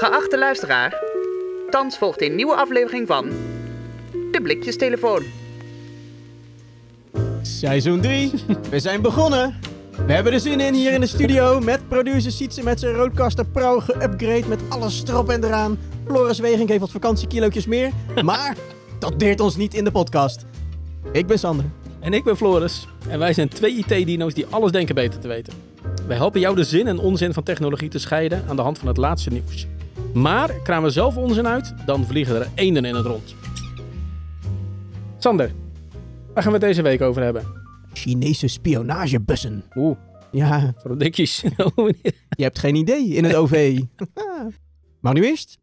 Geachte luisteraar, thans volgt een nieuwe aflevering van De Blikjestelefoon. Seizoen 3, we zijn begonnen. We hebben er zin in hier in de studio met producer Sietse met zijn Rodecaster Pro geüpgrade met alles erop en eraan. Floris Weging heeft wat vakantiekilootjes meer, maar dat deert ons niet in de podcast. Ik ben Sander. En ik ben Floris. En wij zijn twee IT-dino's die alles denken beter te weten. Wij helpen jou de zin en onzin van technologie te scheiden aan de hand van het laatste nieuws. Maar kramen we zelf onzin uit, dan vliegen er eenden in het rond. Sander, waar gaan we het deze week over hebben? Chinese spionagebussen. Oeh, Ja, voor de dikjes. je hebt geen idee in het OV. Maar nu eerst.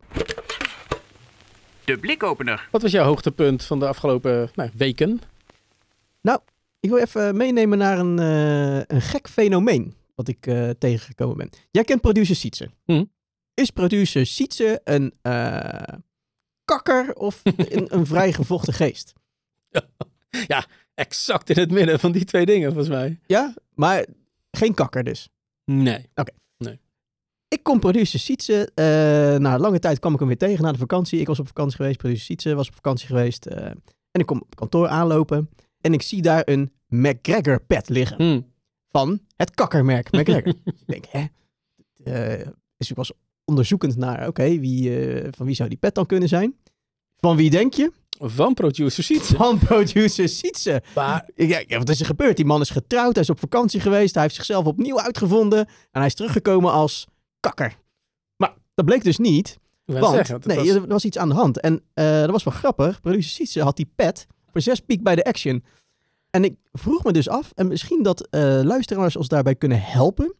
De blikopener. Wat was jouw hoogtepunt van de afgelopen weken? Nou, ik wil even meenemen naar een gek fenomeen wat ik tegengekomen ben. Jij kent producer Sietse. Is producer Sietse een kakker of een vrij gevochten geest? Ja, exact in het midden van die twee dingen volgens mij. Ja, maar geen kakker dus. Nee. Ik kom producer Sietse. Na lange tijd kwam ik hem weer tegen na de vakantie. Ik was op vakantie geweest, producer Sietse was op vakantie geweest. En ik kom op kantoor aanlopen. En ik zie daar een McGregor pet liggen. Van het kakkermerk McGregor. Ik denk, Dus ik was onderzoekend naar, van wie zou die pet dan kunnen zijn? Van wie denk je? Van producer Sietse. Van producer Sietse. Maar Ja, wat is er gebeurd? Die man is getrouwd, hij is op vakantie geweest, hij heeft zichzelf opnieuw uitgevonden en hij is teruggekomen als kakker. Maar dat bleek dus niet, er was iets aan de hand. En dat was wel grappig, producer Sietse had die pet voor 6 piek bij de Action. En ik vroeg me dus af, en misschien dat luisteraars ons daarbij kunnen helpen.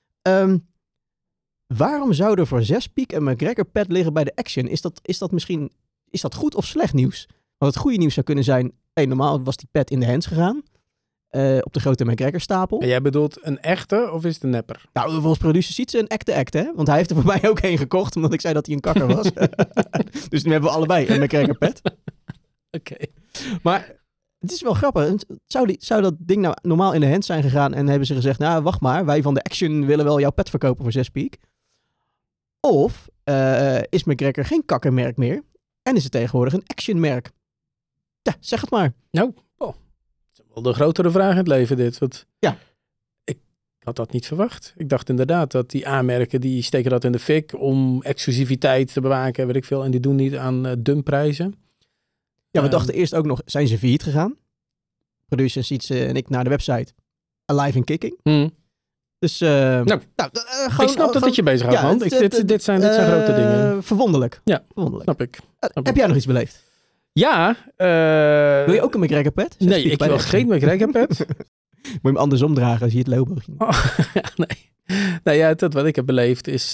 Waarom zou er voor 6 piek een McGregor pet liggen bij de Action? Is dat goed of slecht nieuws? Want het goede nieuws zou kunnen zijn, normaal was die pet in de hands gegaan. Op de grote McGregor stapel. En jij bedoelt een echte of is het een nepper? Nou, volgens producer Sietse een act, hè? Want hij heeft er voor mij ook één gekocht, omdat ik zei dat hij een kakker was. Dus nu hebben we allebei een McGregor pet. Oké. Maar het is wel grappig. Zou dat ding nou normaal in de hand zijn gegaan en hebben ze gezegd, nou, wacht maar, wij van de Action willen wel jouw pet verkopen voor 6 piek. Of is McGregor geen kakkermerk meer en is het tegenwoordig een Actionmerk? Ja, zeg het maar. Nou, dat is wel de grotere vraag in het leven dit. Want Ja. Ik had dat niet verwacht. Ik dacht inderdaad dat die aanmerken, die steken dat in de fik om exclusiviteit te bewaken, weet ik veel. En die doen niet aan dumpprijzen. Ja, we dachten eerst ook nog, zijn ze failliet gegaan? Producer Sietse en ik naar de website Alive and Kicking. Dus, Ik snap dat je bezig houdt, man. Dit zijn grote dingen. Verwonderlijk. Ja, verwonderlijk. Snap ik. Heb jij nog iets beleefd? Ja. Wil je ook een McGregor pet? Nee, ik wil geen McGregor pet. Moet je hem andersom dragen als je het loopboogje. Nee. Nou ja, wat ik heb beleefd is...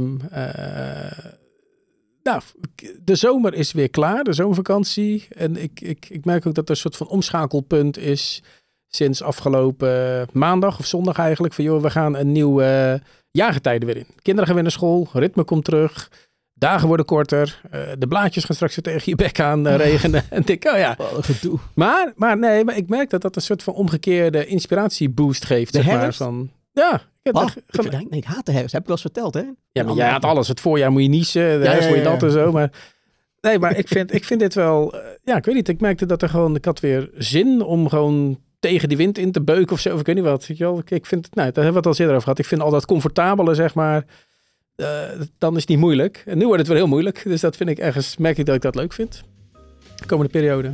de zomer is weer klaar, de zomervakantie. En ik merk ook dat er een soort van omschakelpunt is sinds afgelopen maandag of zondag eigenlijk. Van joh, we gaan een nieuw jaargetijde weer in. Kinderen gaan weer naar school, ritme komt terug, dagen worden korter. De blaadjes gaan straks weer tegen je bek aan regenen. En ik, gedoe. Maar ik merk dat een soort van omgekeerde inspiratieboost geeft. De zeg herfst? Maar, van, ja. Ik haat de herfst. Heb ik wel eens verteld, hè? Ja, maar jij haat alles. Het voorjaar moet je niezen. De herfst moet je dat en zo. Maar nee, maar ik vind dit wel... ik weet niet. Ik merkte dat ik had weer zin om gewoon tegen die wind in te beuken of zo. Of ik weet niet wat. Weet je wel? Ik vind het... Nou, daar hebben we het al eerder over gehad. Ik vind al dat comfortabele, zeg maar... dan is het niet moeilijk. En nu wordt het wel heel moeilijk. Dus dat vind ik ergens... Merk ik dat ik dat leuk vind. De komende periode.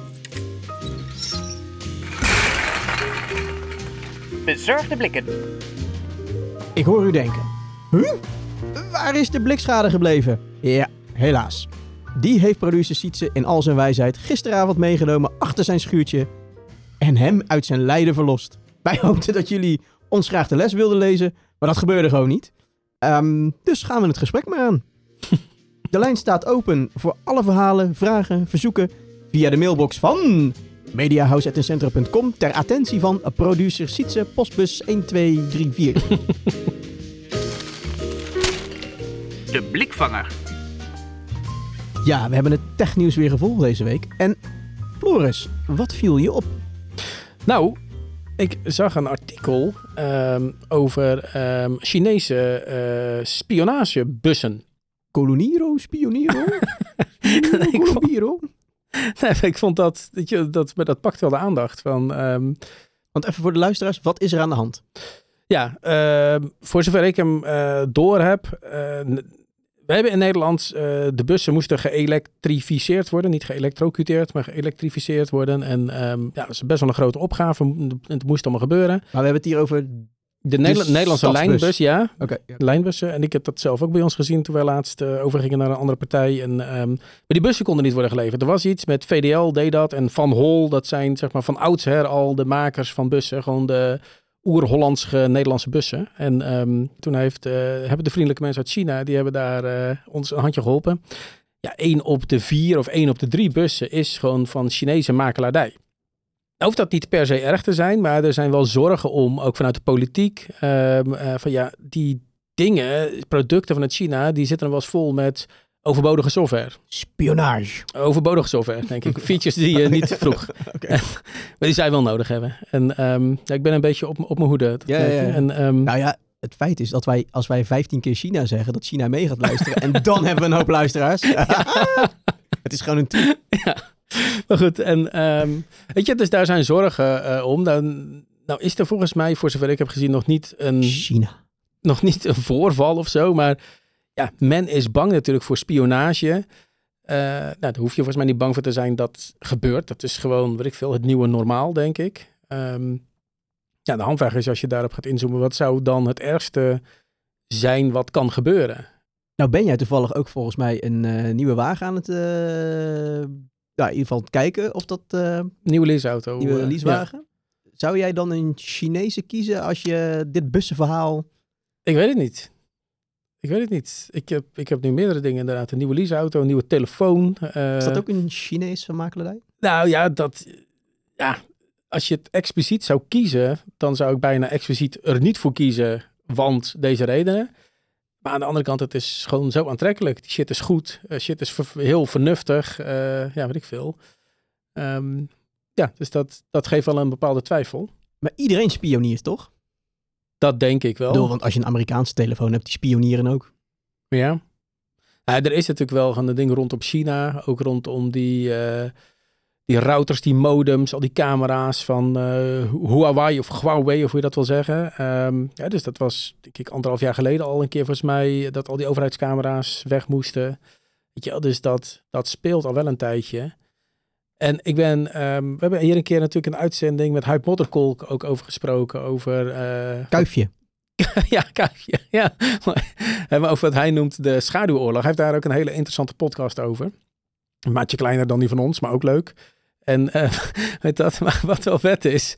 Bezorgde blikken. Ik hoor u denken. Waar is de blikschade gebleven? Ja, helaas. Die heeft producer Sietse in al zijn wijsheid gisteravond meegenomen achter zijn schuurtje en hem uit zijn lijden verlost. Wij hoopten dat jullie ons graag de les wilden lezen, maar dat gebeurde gewoon niet. Dus gaan we het gesprek maar aan. De lijn staat open voor alle verhalen, vragen, verzoeken via de mailbox van mediahouse@incentro.com ter attentie van producer Sietse, postbus 1234. De blikvanger. Ja, we hebben het technieuws weer gevolgd deze week. En Floris, wat viel je op? Nou, ik zag een artikel over Chinese spionagebussen. Coloniero, Spioniero? Coloniero? Nee, ik vond dat pakt wel de aandacht van... Want even voor de luisteraars, wat is er aan de hand? Ja, voor zover ik hem door heb... we hebben in Nederland... de bussen moesten geëlektrificeerd worden. Niet geëlektrocuteerd, maar geëlektrificeerd worden. En dat is best wel een grote opgave. Het moest allemaal gebeuren. Maar we hebben het hier over... De Nederlandse stadsbus. lijnbus, ja. Okay, ja. Lijnbussen. En ik heb dat zelf ook bij ons gezien toen wij laatst overgingen naar een andere partij. En, maar die bussen konden niet worden geleverd. Er was iets met VDL deed dat. En Van Hol, dat zijn zeg maar van oudsher al de makers van bussen. Gewoon de oer-Hollandse Nederlandse bussen. En toen hebben de vriendelijke mensen uit China, die hebben daar ons een handje geholpen. Ja, 1 op de 4 of 1 op de 3 bussen is gewoon van Chinese makelaardij. Hoeft dat niet per se erg te zijn, maar er zijn wel zorgen om, ook vanuit de politiek, die dingen, producten vanuit China, die zitten er wel eens vol met overbodige software. Spionage. Overbodige software, denk ik. Features die je niet vroeg. Okay. Maar die zij wel nodig hebben. En ik ben een beetje op mijn hoede. Ja. Nou ja, het feit is dat als wij 15 keer China zeggen, dat China mee gaat luisteren. En dan hebben we een hoop luisteraars. Het is gewoon een team. Ja. Maar goed, en weet je, dus daar zijn zorgen om. Nou is er volgens mij, voor zover ik heb gezien, nog niet een voorval of zo. Maar ja, men is bang natuurlijk voor spionage. Daar hoef je volgens mij niet bang voor te zijn dat gebeurt. Dat is gewoon, weet ik veel, het nieuwe normaal, denk ik. De handvraag is, als je daarop gaat inzoomen, wat zou dan het ergste zijn wat kan gebeuren? Nou ben jij toevallig ook volgens mij een nieuwe wagen aan het... in ieder geval kijken of dat... Nieuwe leaseauto. Nieuwe leasewagen. Ja. Zou jij dan een Chinese kiezen als je dit bussenverhaal... Ik weet het niet. Ik heb nu meerdere dingen inderdaad. Een nieuwe leaseauto, een nieuwe telefoon. Is dat ook een Chinese makelaardij? Nou ja, als je het expliciet zou kiezen, dan zou ik bijna expliciet er niet voor kiezen, want deze redenen. Maar aan de andere kant, het is gewoon zo aantrekkelijk. Die shit is goed. Shit is heel vernuftig. Weet ik veel. Dus dat geeft wel een bepaalde twijfel. Maar iedereen spioniert, toch? Dat denk ik wel. Want als je een Amerikaanse telefoon hebt, die spionieren ook. Ja. Er is natuurlijk wel een ding rondom China. Ook rondom die routers, die modems, al die camera's van Huawei of Huawei, of hoe je dat wil zeggen. Dus dat was, denk ik, 1,5 jaar geleden al een keer volgens mij, dat al die overheidscamera's weg moesten. Weet je wel, dus dat speelt al wel een tijdje. En we hebben hier een keer natuurlijk een uitzending met Huib Modderkolk ook over gesproken, over... Kuifje. Ja, Kuifje, ja. Maar over wat hij noemt de schaduwoorlog. Hij heeft daar ook een hele interessante podcast over. Een maatje kleiner dan die van ons, maar ook leuk. En maar wat wel vet is,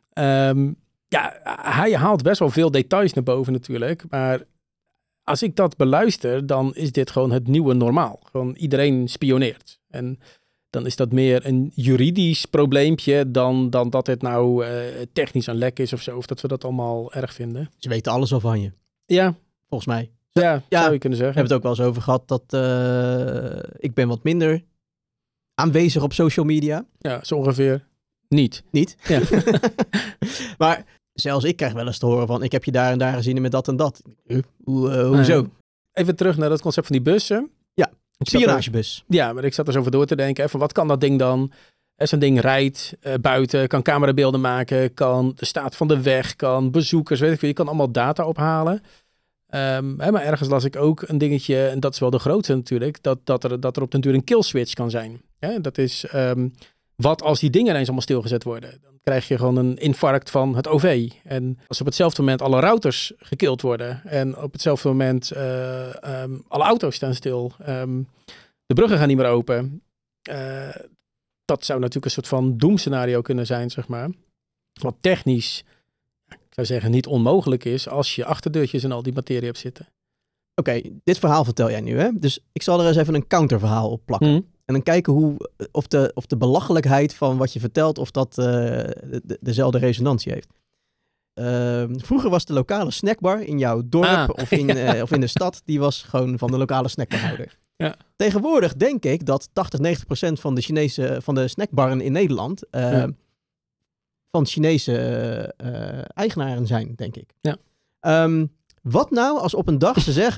hij haalt best wel veel details naar boven natuurlijk. Maar als ik dat beluister, dan is dit gewoon het nieuwe normaal. Gewoon iedereen spioneert. En dan is dat meer een juridisch probleempje dan dat het nou technisch een lek is of zo. Of dat we dat allemaal erg vinden. Ze weten alles al van je. Ja. Volgens mij. Ja, zou je kunnen zeggen. We hebben het ook wel eens over gehad dat ik ben wat minder aanwezig op social media. Ja, zo ongeveer niet. Niet? Ja. Maar zelfs ik krijg wel eens te horen van, ik heb je daar en daar gezien met dat en dat. Hoezo? Even terug naar dat concept van die bussen. Ja, spionagebus. Ja, maar ik zat er zo over door te denken. Van wat kan dat ding dan? Zo'n ding rijdt buiten, kan camerabeelden maken, kan de staat van de weg, kan bezoekers, weet ik veel. Je kan allemaal data ophalen. Maar ergens las ik ook een dingetje, en dat is wel de grootste natuurlijk, dat er op den duur een kill switch kan zijn. Dat is, wat als die dingen ineens allemaal stilgezet worden? Dan krijg je gewoon een infarct van het OV. En als op hetzelfde moment alle routers gekild worden en op hetzelfde moment alle auto's staan stil, de bruggen gaan niet meer open. Dat zou natuurlijk een soort van doemscenario kunnen zijn, zeg maar. Wat technisch, ik zou zeggen, niet onmogelijk is als je achterdeurtjes en al die materie hebt zitten. Oké, dit verhaal vertel jij nu, hè? Dus ik zal er eens even een counterverhaal op plakken. En dan kijken of de belachelijkheid van wat je vertelt, of dat dezelfde resonantie heeft. Vroeger was de lokale snackbar in jouw dorp of in de stad, die was gewoon van de lokale snackbarhouder. Ja. Tegenwoordig denk ik dat 80-90% van de snackbarren in Nederland van Chinese eigenaren zijn, denk ik. Ja. Wat nou als op een dag ze zeggen,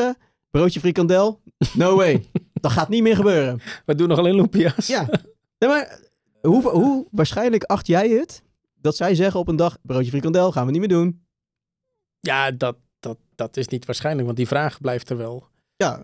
broodje frikandel? No way. Dat gaat niet meer gebeuren. We doen nog alleen lumpia's. Ja. Nee, maar hoe waarschijnlijk acht jij het dat zij zeggen op een dag, broodje frikandel gaan we niet meer doen? Ja, dat is niet waarschijnlijk, want die vraag blijft er wel. Ja.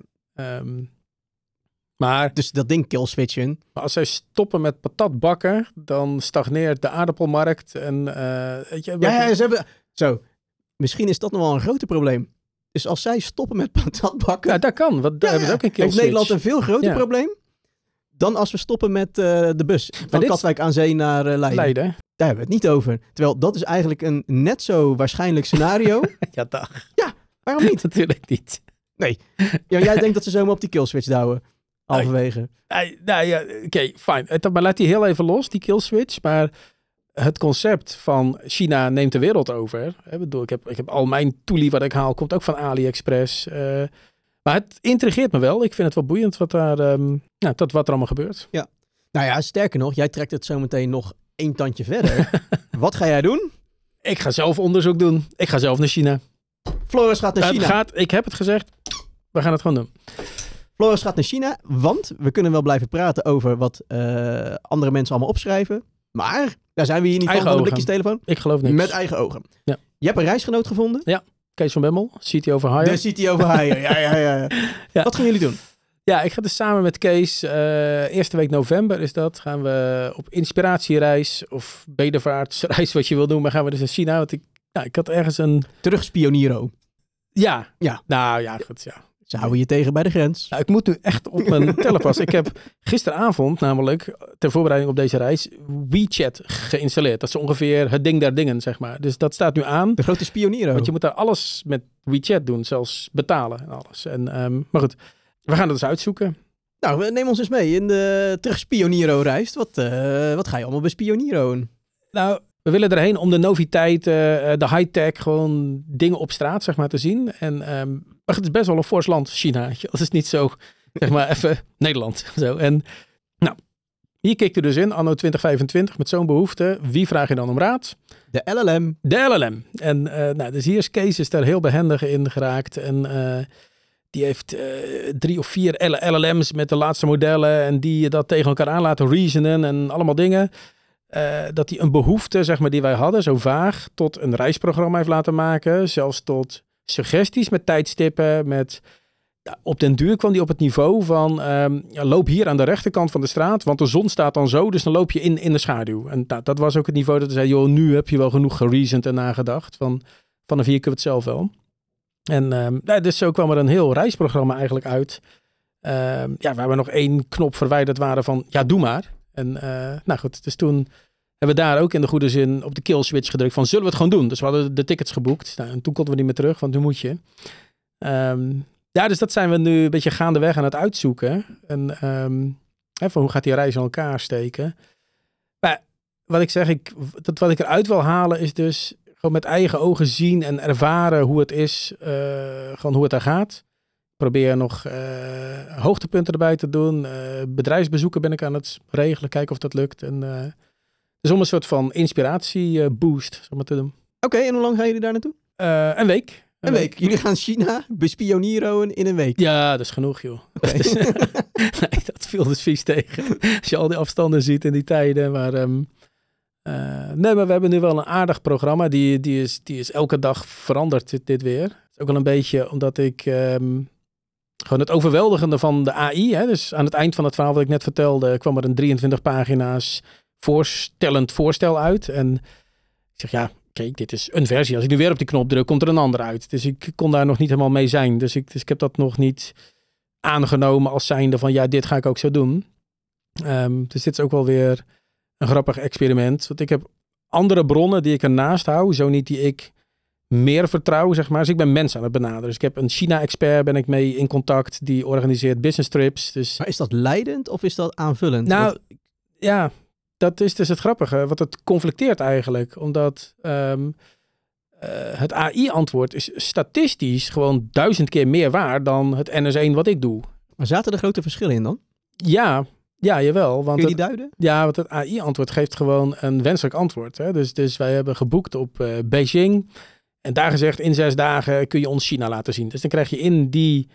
Maar Dus dat ding killswitchen. als zij stoppen met patat bakken, dan stagneert de aardappelmarkt. En, weet je, Ja, ze hebben... Zo, misschien is dat nog wel een groter probleem. Dus als zij stoppen met patat bakken... Ja, dat kan, want daar hebben ze ook een heeft killswitch. Nederland een veel groter probleem dan als we stoppen met de bus van Katwijk aan Zee naar Leiden. Daar hebben we het niet over. Terwijl dat is eigenlijk een net zo waarschijnlijk scenario. Ja, dag. Ja, waarom niet? Natuurlijk niet. Nee. Ja, jij denkt dat ze zomaar op die killswitch douwen. Halverwege. Nou ja, oké, fijn. Maar laat die heel even los, die killswitch. Maar het concept van China neemt de wereld over. Ik heb al mijn toelie wat ik haal, komt ook van AliExpress. Maar het intrigeert me wel. Ik vind het wel boeiend wat er allemaal gebeurt. Ja. Nou ja, sterker nog, jij trekt het zo meteen nog 1 tandje verder. Wat ga jij doen? Ik ga zelf onderzoek doen. Ik ga zelf naar China. Floris gaat naar China. Ik heb het gezegd. We gaan het gewoon doen. Floris gaat naar China, want we kunnen wel blijven praten over wat andere mensen allemaal opschrijven. Maar daar zijn we hier niet Eigen van de ogen. blikjestelefoon. Ik geloof niks. Met eigen ogen. Ja. Je hebt een reisgenoot gevonden? Ja. Kees van Bemmel, CTO van Hire. De CTO van Hire, ja. Wat gaan jullie doen? Ja, ik ga dus samen met Kees, eerste week november is dat, gaan we op inspiratiereis of bedevaartsreis, wat je wil doen, maar gaan we dus naar China. Want ik had ergens een... Terug Spioniro. Ja. Ja. Nou ja, goed, ja. Ze houden je tegen bij de grens. Nou, ik moet nu echt op mijn tellen passen. Ik heb gisteravond namelijk, ter voorbereiding op deze reis, WeChat geïnstalleerd. Dat is ongeveer het ding der dingen, zeg maar. Dus dat staat nu aan. De grote Spioniro. Want je moet daar alles met WeChat doen, zelfs betalen en alles. Maar goed, we gaan het dus uitzoeken. Nou, neem ons eens mee in de terug Spioniro reis. Wat ga je allemaal bij Spioniro doen? Nou, we willen erheen om de noviteit, de high-tech, gewoon dingen op straat, zeg maar, te zien. Maar het is best wel een fors land, China. Dat is niet zo, zeg maar, even Nederland. Zo. En nou, hier kijkt u dus in, anno 2025, met zo'n behoefte. Wie vraag je dan om raad? De LLM. De LLM. En dus hier is Kees daar heel behendig in geraakt. En die heeft 3 of 4 LLM's met de laatste modellen. En die dat tegen elkaar aan laten reasonen en allemaal dingen. Dat hij een behoefte, zeg maar, die wij hadden, zo vaag, tot een reisprogramma heeft laten maken. Zelfs tot suggesties met tijdstippen. Op den duur kwam die op het niveau van loop hier aan de rechterkant van de straat, want de zon staat dan zo, dus dan loop je in de schaduw. En dat was ook het niveau dat hij zei, joh, nu heb je wel genoeg gereasoned en nagedacht. Vanaf hier kunnen we het zelf wel. En dus zo kwam er een heel reisprogramma eigenlijk uit. Waar we nog 1 knop verwijderd waren van, ja, doe maar. En nou goed, dus toen hebben we daar ook in de goede zin op de kill switch gedrukt van, zullen we het gewoon doen? Dus we hadden de tickets geboekt. Nou, en toen konden we niet meer terug, want nu moet je. Dus dat zijn we nu een beetje gaandeweg aan het uitzoeken. En van hoe gaat die reis in elkaar steken? Maar wat ik zeg, wat ik eruit wil halen is dus gewoon met eigen ogen zien en ervaren hoe het is, gewoon hoe het daar gaat. Probeer nog hoogtepunten erbij te doen. Bedrijfsbezoeken ben ik aan het regelen, kijken of dat lukt. En dus om een soort van inspiratieboost te doen. Oké, en hoe lang gaan jullie daar naartoe? Een week. Een week. Jullie gaan China bespionieren in een week. Ja, dat is genoeg, joh. Okay. Nee, dat viel dus vies tegen. Als je al die afstanden ziet in die tijden. Maar, maar we hebben nu wel een aardig programma. Die is elke dag veranderd, dit weer. Het is ook wel een beetje omdat ik gewoon het overweldigende van de AI. Hè, dus aan het eind van het verhaal wat ik net vertelde, kwam er een 23 pagina's voorstellend voorstel uit. En ik zeg, ja, kijk, dit is een versie. Als ik nu weer op die knop druk, komt er een ander uit. Dus ik kon daar nog niet helemaal mee zijn. Dus ik heb dat nog niet aangenomen als zijnde van, ja, dit ga ik ook zo doen. Dus dit is ook wel weer een grappig experiment. Want ik heb andere bronnen die ik ernaast hou. Zo niet die ik meer vertrouw, zeg maar. Dus ik ben mensen aan het benaderen. Dus ik heb een China-expert, ben ik mee in contact. Die organiseert business trips. Dus... Maar is dat leidend of is dat aanvullend? Nou, ja, dat is dus het grappige. Wat het conflicteert eigenlijk. Omdat het AI-antwoord is statistisch gewoon 1000 keer meer waard dan het NS1 wat ik doe. Maar zaten er grote verschillen in dan? Ja, jawel. Want kun je die duiden? Ja, want het AI-antwoord geeft gewoon een wenselijk antwoord. Hè? Dus wij hebben geboekt op Beijing. En daar gezegd, in 6 dagen kun je ons China laten zien. Dus dan krijg je in die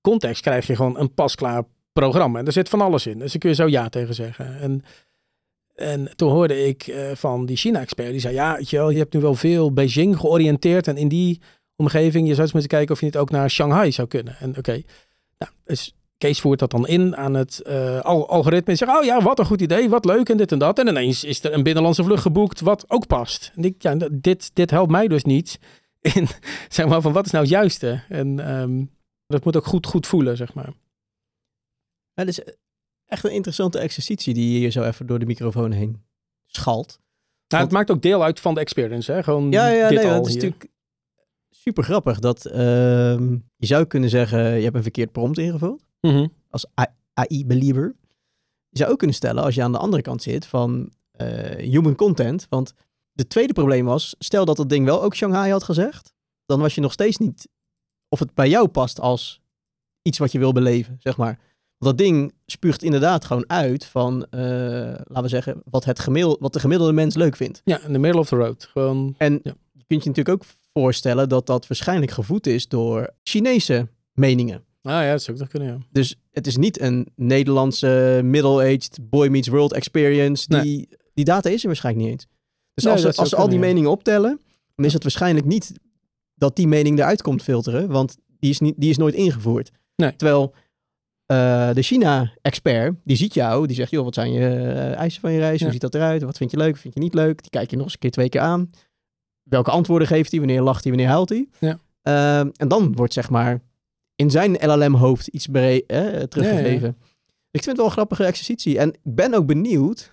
context krijg je gewoon een pasklaar programma. En daar zit van alles in. Dus daar kun je zo ja tegen zeggen. En toen hoorde ik van die China-expert, die zei, ja, weet je wel, je hebt nu wel veel Beijing georiënteerd en in die omgeving, je zou eens moeten kijken of je niet ook naar Shanghai zou kunnen. En oké, nou, dus Kees voert dat dan in aan het algoritme en zegt, oh ja, wat een goed idee, wat leuk en dit en dat. En ineens is er een binnenlandse vlucht geboekt wat ook past. En ik, ja, dit helpt mij dus niet in, zeg maar, van wat is nou het juiste? En dat moet ook goed voelen, zeg maar. Ja, dat is echt een interessante exercitie die je hier zo even door de microfoon heen schalt. Nou, het maakt ook deel uit van de experience, hè? Gewoon dit het is natuurlijk super grappig dat je zou kunnen zeggen, je hebt een verkeerd prompt ingevuld. Mm-hmm. Als AI-believer. Je zou ook kunnen stellen, als je aan de andere kant zit, van human content. Want het tweede probleem was, stel dat ding wel ook Shanghai had gezegd, dan was je nog steeds niet of het bij jou past als iets wat je wil beleven, zeg maar. Want dat ding spuugt inderdaad gewoon uit van, laten we zeggen, wat de gemiddelde mens leuk vindt. Ja, in the middle of the road. Gewoon, en je kunt je natuurlijk ook voorstellen dat dat waarschijnlijk gevoed is door Chinese meningen. Ah ja, dat zou ook nog kunnen, ja. Dus het is niet een Nederlandse middle-aged boy meets world experience. Die data is er waarschijnlijk niet eens. Dus als ze al die meningen optellen, dan is het waarschijnlijk niet dat die mening eruit komt filteren, want die is nooit ingevoerd. Nee. Terwijl de China-expert, die ziet jou, die zegt, joh, wat zijn je eisen van je reis? Hoe ziet dat eruit? Wat vind je leuk? Wat vind je niet leuk? Die kijk je nog eens een keer 2 keer aan. Welke antwoorden geeft hij? Wanneer lacht hij? Wanneer huilt hij? Ja. En dan wordt, zeg maar, in zijn LLM-hoofd iets teruggegeven. Ja. Ik vind het wel een grappige exercitie. En ik ben ook benieuwd.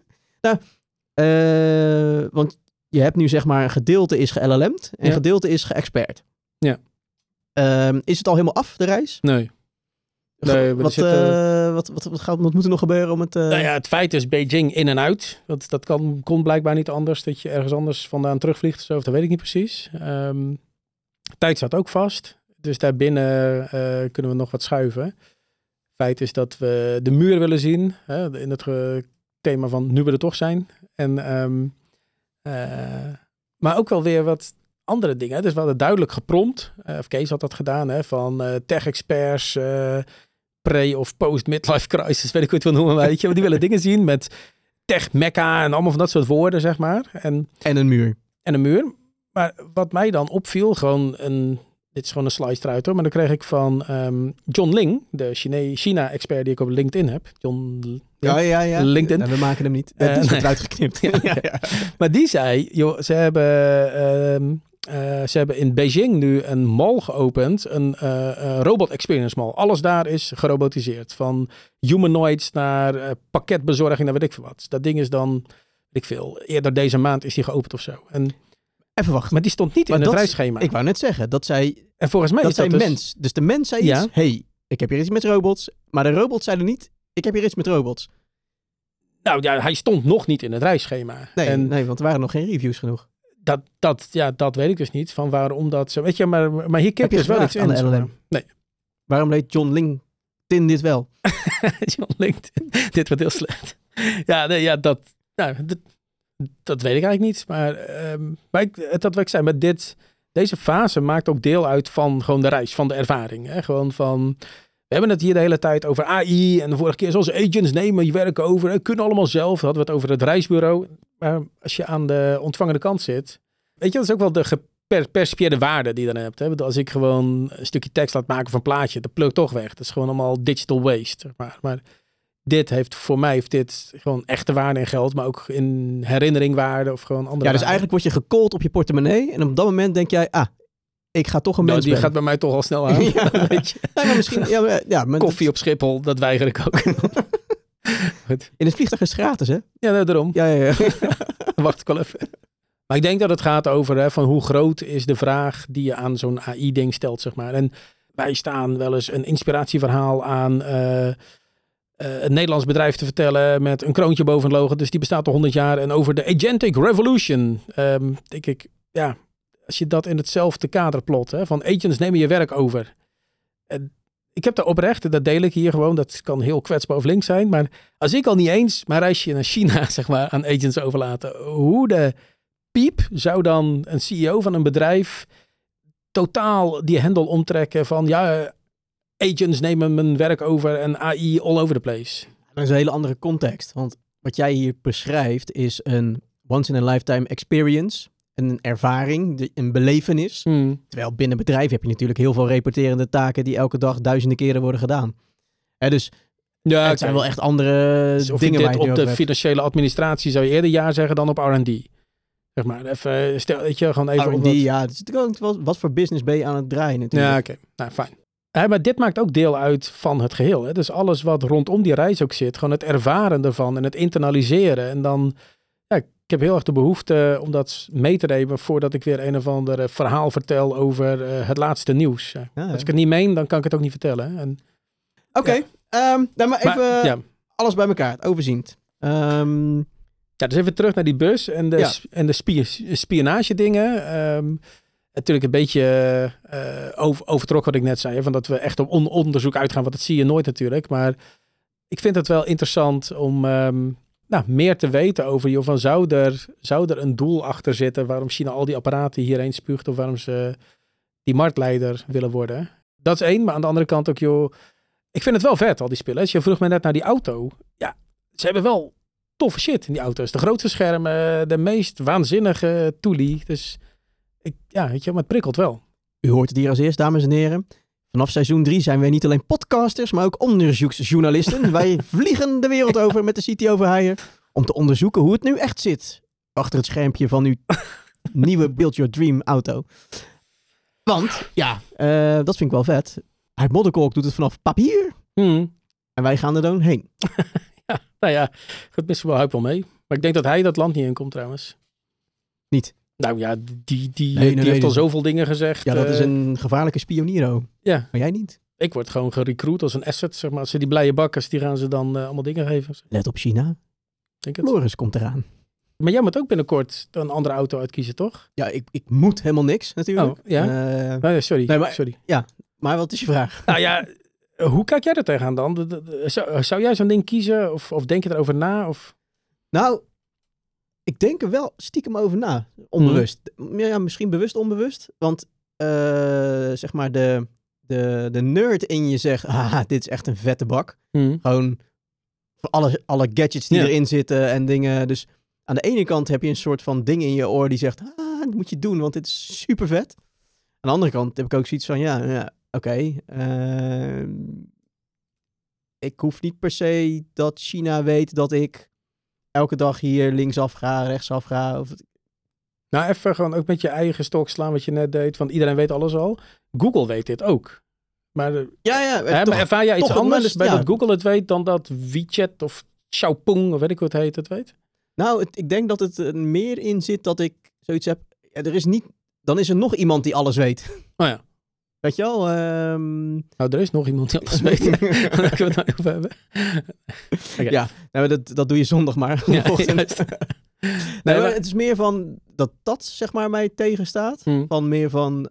Want je hebt nu, zeg maar, een gedeelte is ge-LLM'd en gedeelte is ge-expert. Ja. Is het al helemaal af, de reis? Nee. Wat moet er nog gebeuren om het... Nou ja, het feit is Beijing in en uit. Dat kon blijkbaar niet anders. Dat je ergens anders vandaan terugvliegt. Zo, dat weet ik niet precies. Tijd staat ook vast. Dus daarbinnen kunnen we nog wat schuiven. Feit is dat we de muur willen zien. In het thema van nu we er toch zijn. Maar ook wel weer wat andere dingen. Dus we hadden duidelijk geprompt. Of Kees had dat gedaan. Van tech-experts... pre- of post-midlife crisis, weet ik hoe het wil noemen, weet je. Want die willen dingen zien met tech-mecca en allemaal van dat soort woorden, zeg maar. En een muur. En een muur. Maar wat mij dan opviel, dit is gewoon een slice eruit hoor, maar dan kreeg ik van John Ling, de China-expert die ik op LinkedIn heb. Ja. LinkedIn. En we maken hem niet. Het is eruit geknipt. Ja. Maar die zei, joh, ze hebben in Beijing nu een mall geopend, een robot experience mall. Alles daar is gerobotiseerd. Van humanoids naar pakketbezorging naar weet ik veel wat. Dat ding is dan, weet ik veel, eerder deze maand is die geopend of zo. En, even wachten. Maar die stond niet in het reisschema. Ik wou net zeggen, dat zij... En volgens mij dat is dat mens. Dus de mens zei iets, hey, ik heb hier iets met robots. Maar de robots zeiden niet, ik heb hier iets met robots. Nou ja, hij stond nog niet in het reisschema. Nee, want er waren nog geen reviews genoeg. Dat weet ik dus niet. Van waarom dat zo. Weet je, maar hier kip je dus wel iets in. LLM? Nee. Waarom deed John LinkedIn dit wel? John LinkedIn, dit wordt heel slecht. Dat weet ik eigenlijk niet. Maar wat ik zei, met deze fase maakt ook deel uit van gewoon de reis, van de ervaring. Hè? Gewoon van, we hebben het hier de hele tijd over AI en de vorige keer zoals agents nemen je werk over, kunnen allemaal zelf. Dan hadden we het over het reisbureau. Maar als je aan de ontvangende kant zit, weet je, dat is ook wel de gepercipieerde waarde die je dan hebt. Hè? Als ik gewoon een stukje tekst laat maken van een plaatje, dat plukt toch weg. Dat is gewoon allemaal digital waste. Maar dit heeft voor mij gewoon echte waarde in geld, maar ook in herinneringwaarde of gewoon andere dus eigenlijk word je gecallt op je portemonnee en op dat moment denk jij, ik ga toch een mens die gaat bij mij toch al snel aan. Weet je. Nee, maar misschien, koffie op Schiphol, dat weiger ik ook. Goed. In het vliegtuig is het gratis, hè? Ja, daarom. Ja. Wacht ik wel even. Maar ik denk dat het gaat over van hoe groot is de vraag die je aan zo'n AI-ding stelt, zeg maar. En wij staan wel eens een inspiratieverhaal aan een Nederlands bedrijf te vertellen met een kroontje boven het logo. Dus die bestaat al 100 jaar. En over de Agentic Revolution, denk ik, ja, als je dat in hetzelfde kader plot, hè, van agents nemen je werk over. Ik heb daar oprecht, dat deel ik hier gewoon, dat kan heel kwetsbaar of links zijn, maar als ik al niet eens mijn reisje naar China, zeg maar, aan agents overlaten, hoe de piep zou dan een CEO van een bedrijf totaal die hendel omtrekken van, agents nemen mijn werk over en AI all over the place. Dat is een hele andere context. Want wat jij hier beschrijft is een once-in-a-lifetime experience. Een ervaring, een belevenis. Terwijl binnen bedrijven heb je natuurlijk heel veel repeterende taken die elke dag duizenden keren worden gedaan. Dus het zijn wel echt andere dus of dingen je waar dit je het op nu de over financiële administratie zou je eerder ja zeggen dan op R&D. Zeg maar, even, stel dat je gewoon even... hebt. Ja, het is natuurlijk ook wat voor business ben je aan het draaien natuurlijk. Ja, oké. Nou, fijn. Maar dit maakt ook deel uit van het geheel. Hè? Dus alles wat rondom die reis ook zit. Gewoon het ervaren ervan en het internaliseren. En dan, ik heb heel erg de behoefte om dat mee te nemen voordat ik weer een of ander verhaal vertel over het laatste nieuws. Ja. Als ik het niet meen, dan kan ik het ook niet vertellen. Oké. Maar even alles bij elkaar, het overziend. Dus even terug naar die bus en de spionage dingen. Natuurlijk een beetje overtrokken wat ik net zei. Van dat we echt op onderzoek uitgaan, want dat zie je nooit natuurlijk. Maar ik vind het wel interessant om meer te weten over... Van zou er een doel achter zitten waarom China al die apparaten hierheen spuugt... of waarom ze die marktleider willen worden. Dat is één, maar aan de andere kant ook, ik vind het wel vet, al die spullen. Je vroeg me net naar die auto. Ja, ze hebben wel toffe shit in die auto's. De grootste schermen, de meest waanzinnige toelie. Dus maar het prikkelt wel. U hoort het hier als eerst, dames en heren. Vanaf seizoen 3 zijn wij niet alleen podcasters, maar ook onderzoeksjournalisten. Wij vliegen de wereld over met de CTO voor Hire om te onderzoeken hoe het nu echt zit. Achter het schermpje van uw nieuwe Build Your Dream auto. Want, dat vind ik wel vet. Uit Modderkolk doet het vanaf papier. En wij gaan er dan heen. Het misschien wel hype wel mee. Maar ik denk dat hij dat land niet in komt trouwens. Niet? Nou ja, die heeft al zoveel dingen gezegd. Ja, dat is een gevaarlijke spioniero. Ja. Maar jij niet. Ik word gewoon gerecruit als een asset, zeg maar. Als ze die blije bakkers, die gaan ze dan allemaal dingen geven. Let op China. Denk het. Loris komt eraan. Maar jij moet ook binnenkort een andere auto uitkiezen, toch? Ja, ik moet helemaal niks natuurlijk. Oh, ja? Sorry. Nee, maar, sorry. Ja, maar wat is je vraag? Nou ja, hoe kijk jij er tegenaan dan? Zou jij zo'n ding kiezen? Of denk je erover na? Of... Nou, ik denk er wel stiekem over na. Onbewust. Ja, misschien bewust, onbewust. Want zeg maar de nerd in je zegt, dit is echt een vette bak. Gewoon voor alle gadgets die erin zitten en dingen. Dus aan de ene kant heb je een soort van ding in je oor die zegt, dat moet je doen, want dit is super vet. Aan de andere kant heb ik ook zoiets van, oké. Ik hoef niet per se dat China weet dat ik elke dag hier linksaf ga, rechtsaf ga. Nou, even gewoon ook met je eigen stok slaan wat je net deed. Want iedereen weet alles al. Google weet dit ook. Maar, maar ervaar jij iets anders bij dat Google het weet dan dat WeChat of Xiaoping of weet ik wat heet het weet? Nou, ik denk dat het meer in zit dat ik zoiets heb. Dan is er nog iemand die alles weet. Oh ja. Weet je wel? Nou, er is nog iemand die alles weet. Daar kunnen we het nou over hebben. Okay. Ja, dat doe je zondag maar. Ja, maar het is meer van dat zeg maar mij tegenstaat. Van meer van,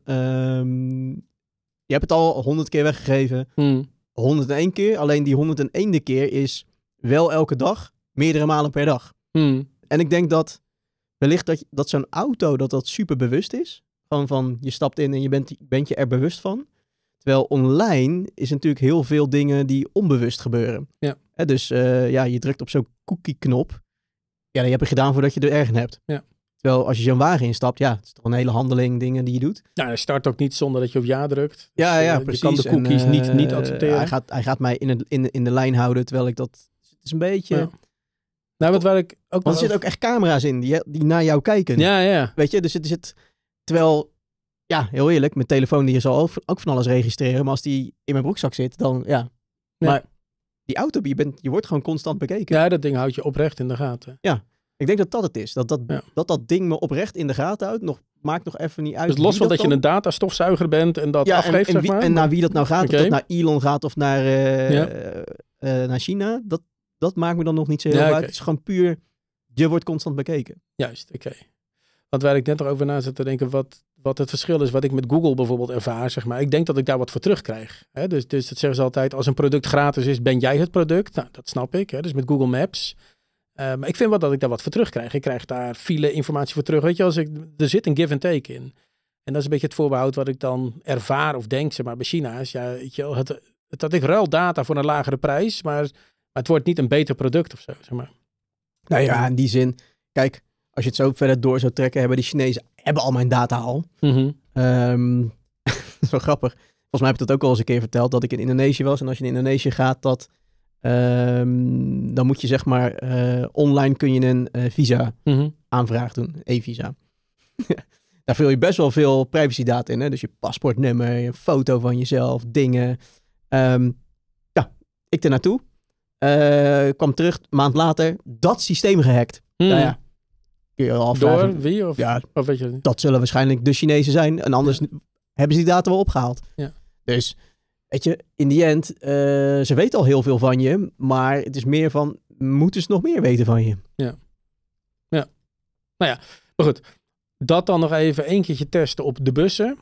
je hebt het al 100 keer weggegeven. 101 keer. Alleen die 101e keer is wel elke dag, meerdere malen per dag. En ik denk dat wellicht dat zo'n auto dat super bewust is. Van je stapt in en je bent je er bewust van. Terwijl online is natuurlijk heel veel dingen die onbewust gebeuren. Ja. Dus je drukt op zo'n cookie-knop. Ja, die heb je gedaan voordat je er erg hebt. Ja. Terwijl als je zo'n wagen instapt, het is toch een hele handeling, dingen die je doet. Nou, hij start ook niet zonder dat je op ja drukt. Dus, precies. Je kan de cookies niet accepteren. Hij gaat mij in de lijn houden, terwijl ik dat... Het is een beetje... Ja. Nou, wat waar ik ook... Want er zitten ook echt camera's in die naar jou kijken. Ja. Weet je, dus het zit... Terwijl, heel eerlijk, mijn telefoon die zal ook van alles registreren. Maar als die in mijn broekzak zit, dan Maar die auto, je wordt gewoon constant bekeken. Ja, dat ding houdt je oprecht in de gaten. Ja, ik denk dat het is. Dat ding me oprecht in de gaten houdt. Maakt nog even niet uit. Dus los van dat je een datastofzuiger bent en dat afgeeft, zeg maar. En naar wie dat nou gaat. Okay. Of dat naar Elon gaat of naar China. Dat maakt me dan nog niet zo heel uit. Het is gewoon puur, je wordt constant bekeken. Juist, oké. Want waar ik net over na zit te denken, wat het verschil is, wat ik met Google bijvoorbeeld ervaar, zeg maar. Ik denk dat ik daar wat voor terugkrijg. Hè? Dus dat zeggen ze altijd, als een product gratis is, ben jij het product. Nou, dat snap ik. Hè? Dus met Google Maps. Maar ik vind wel dat ik daar wat voor terugkrijg. Ik krijg daar file informatie voor terug. Weet je, er zit een give and take in. En dat is een beetje het voorbehoud wat ik dan ervaar of denk, zeg maar, bij China. Is, weet je, dat ik ruil data voor een lagere prijs, maar het wordt niet een beter product of zo, zeg maar. Nou ja, in die zin, kijk, als je het zo verder door zou trekken, hebben de Chinezen al mijn data al. Mm-hmm. Dat is wel grappig. Volgens mij heb ik dat ook al eens een keer verteld, dat ik in Indonesië was. En als je in Indonesië gaat, dan moet je zeg maar, online kun je een visa aanvraag doen, e-visa. Daar vul je best wel veel privacydata in, hè? Dus je paspoortnummer, je foto van jezelf, dingen. Ik er naartoe. Kwam terug, een maand later, dat systeem gehackt. Nou ja, kun je al afvragen. Door wie? Of weet je niet? Dat zullen waarschijnlijk de Chinezen zijn. En anders hebben ze die data wel opgehaald. Ja. Dus, weet je, in die end, ze weten al heel veel van je. Maar het is meer van, moeten ze nog meer weten van je? Ja. Nou ja, maar goed. Dat dan nog even één keertje testen op de bussen.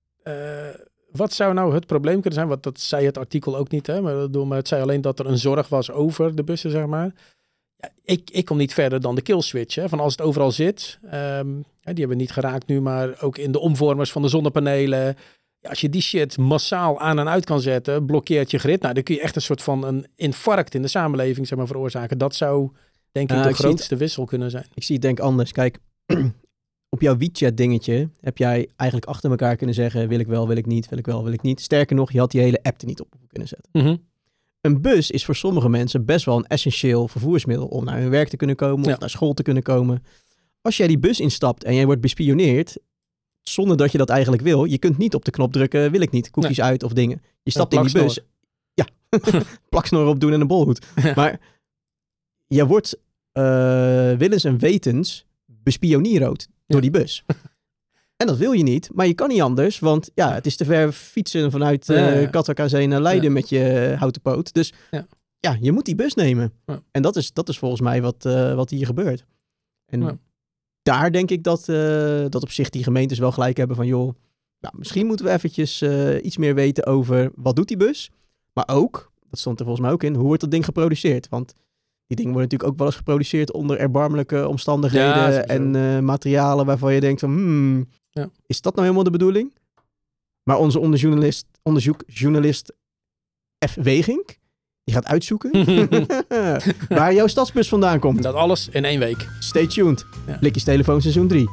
Wat zou nou het probleem kunnen zijn? Want dat zei het artikel ook niet, hè? Maar het zei alleen dat er een zorg was over de bussen, zeg maar. Ja, ik kom niet verder dan de kill switch. Hè? Van als het overal zit. Die hebben we niet geraakt nu, maar ook in de omvormers van de zonnepanelen. Ja, als je die shit massaal aan en uit kan zetten, blokkeert je grid. Nou, dan kun je echt een soort van een infarct in de samenleving, zeg maar, veroorzaken. Dat zou, denk ik, de grootste wissel kunnen zijn. Ik zie het denk anders. Kijk, op jouw WeChat dingetje heb jij eigenlijk achter elkaar kunnen zeggen, wil ik wel, wil ik niet, wil ik wel, wil ik niet. Sterker nog, je had die hele app er niet op kunnen zetten. Mm-hmm. Een bus is voor sommige mensen best wel een essentieel vervoersmiddel om naar hun werk te kunnen komen of naar school te kunnen komen. Als jij die bus instapt en jij wordt bespioneerd, zonder dat je dat eigenlijk wil, je kunt niet op de knop drukken, wil ik niet, cookies uit of dingen. Je stapt in die bus. Ja, plaksnor op doen en een bolhoed. Ja. Maar je wordt willens en wetens bespioneerd door die bus. En dat wil je niet, maar je kan niet anders, want ja, het is te ver fietsen vanuit Katwijk aan Zee naar Leiden met je houten poot. Dus ja, je moet die bus nemen. Ja. En dat is volgens mij wat hier gebeurt. En daar denk ik dat op zich die gemeentes wel gelijk hebben van, joh, nou, misschien moeten we eventjes iets meer weten over wat doet die bus. Maar ook, dat stond er volgens mij ook in, hoe wordt dat ding geproduceerd? Want die dingen worden natuurlijk ook wel eens geproduceerd onder erbarmelijke omstandigheden en materialen waarvan je denkt van, is dat nou helemaal de bedoeling? Maar onze onderzoekjournalist F. Wegink, die gaat uitzoeken waar jouw stadsbus vandaan komt. Dat alles in 1 week. Stay tuned. Blikjes Telefoon seizoen 3.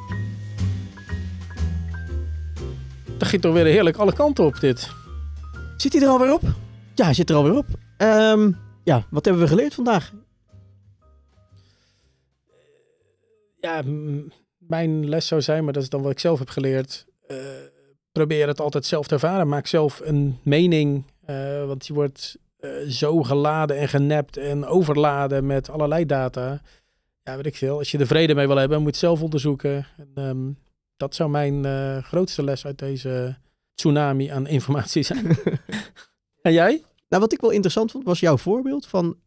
Dat ging toch weer heerlijk alle kanten op dit. Zit hij er alweer op? Ja, hij zit er alweer op. Wat hebben we geleerd vandaag? Ja, mijn les zou zijn, maar dat is dan wat ik zelf heb geleerd. Probeer het altijd zelf te ervaren. Maak zelf een mening. Want je wordt zo geladen en genept en overladen met allerlei data. Ja, weet ik veel. Als je er vrede mee wil hebben, moet je het zelf onderzoeken. En, dat zou mijn grootste les uit deze tsunami aan informatie zijn. En jij? Nou, wat ik wel interessant vond, was jouw voorbeeld van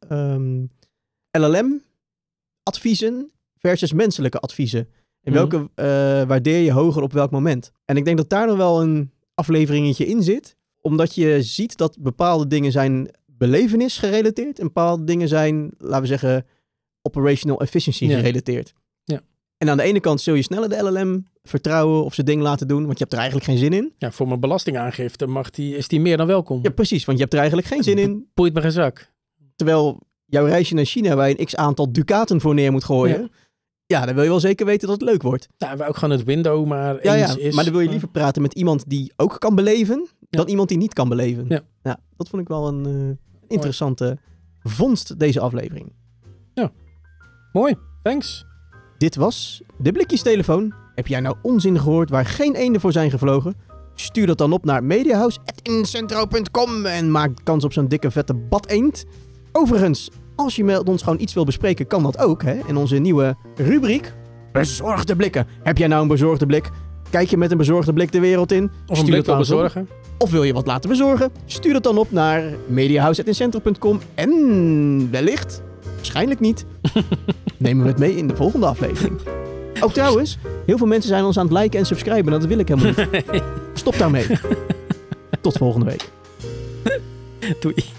LLM-adviezen versus menselijke adviezen. En welke waardeer je hoger op welk moment? En ik denk dat daar nog wel een afleveringetje in zit. Omdat je ziet dat bepaalde dingen zijn belevenis gerelateerd. En bepaalde dingen zijn, laten we zeggen, operational efficiency gerelateerd. Ja. En aan de ene kant zul je sneller de LLM vertrouwen of ze dingen laten doen. Want je hebt er eigenlijk geen zin in. Ja, voor mijn belastingaangifte is die meer dan welkom. Ja, precies. Want je hebt er eigenlijk geen zin in. Poeit me geen zak. Terwijl jouw reisje naar China, waar je een x-aantal ducaten voor neer moet gooien. Ja, dan wil je wel zeker weten dat het leuk wordt. Ja, we ook gewoon het window maar eens is. Maar dan wil je liever praten met iemand die ook kan beleven, dan iemand die niet kan beleven. Ja, dat vond ik wel een interessante vondst, deze aflevering. Ja, mooi. Thanks. Dit was de Blikjes Telefoon. Heb jij nou onzin gehoord waar geen eenden voor zijn gevlogen? Stuur dat dan op naar mediahouse@incentro.com en maak kans op zo'n dikke vette badeend. Overigens, als je met ons gewoon iets wil bespreken, kan dat ook. Hè? In onze nieuwe rubriek, Bezorgde Blikken. Heb jij nou een bezorgde blik? Kijk je met een bezorgde blik de wereld in? Of een blik wil bezorgen? Of wil je wat laten bezorgen? Stuur het dan op naar mediahouse@incentro.com. En wellicht, waarschijnlijk niet, nemen we het mee in de volgende aflevering. Ook trouwens, heel veel mensen zijn ons aan het liken en subscriben. Dat wil ik helemaal niet. Stop daarmee. Tot volgende week. Doei.